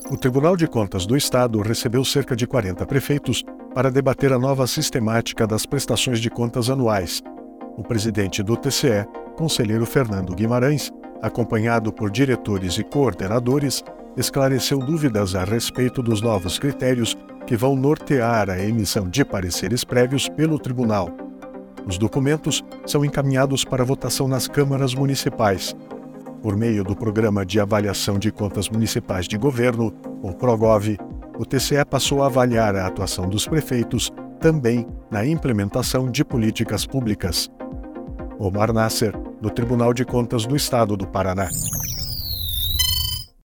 O Tribunal de Contas do Estado recebeu cerca de 40 prefeitos para debater a nova sistemática das prestações de contas anuais. O presidente do TCE, conselheiro Fernando Guimarães, acompanhado por diretores e coordenadores, esclareceu dúvidas a respeito dos novos critérios que vão nortear a emissão de pareceres prévios pelo tribunal. Os documentos são encaminhados para votação nas câmaras municipais. Por meio do Programa de Avaliação de Contas Municipais de Governo, o PROGOV, o TCE passou a avaliar a atuação dos prefeitos também na implementação de políticas públicas. Omar Nasser, do Tribunal de Contas do Estado do Paraná.